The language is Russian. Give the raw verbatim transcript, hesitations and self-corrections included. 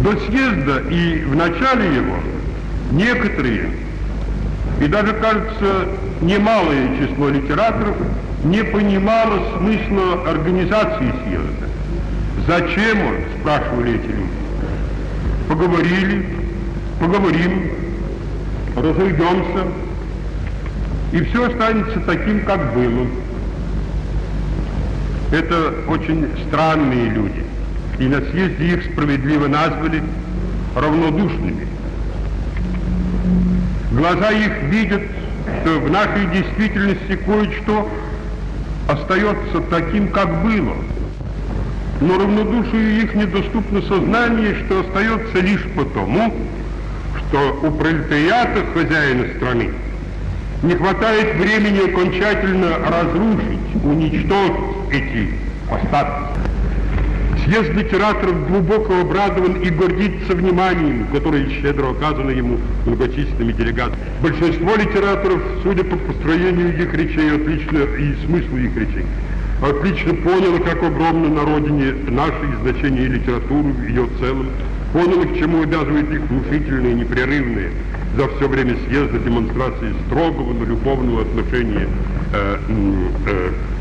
До съезда и в начале его некоторые, и даже, кажется, немалое число литераторов не понимало смысла организации съезда. Зачем он, спрашивали эти люди. Поговорили, поговорим, разойдемся, и все останется таким, как было. Это очень странные люди, и на съезде их справедливо назвали равнодушными. Глаза их видят, что в нашей действительности кое-что остается таким, как было. Но равнодушию их недоступно сознание, что остается лишь потому, что у пролетариата, хозяина страны, не хватает времени окончательно разрушить, уничтожить эти остатки. Съезд литераторов глубоко обрадован и гордится вниманием, которое щедро оказано ему многочисленными делегатами. Большинство литераторов, судя по построению их речей, отлично и смыслу их речей, отлично поняло, как огромно на родине нашей значение литературы в ее целом, поняло, к чему обязывает их внушительные, непрерывные за все время съезда демонстрации строгого, но любовного отношения э, э,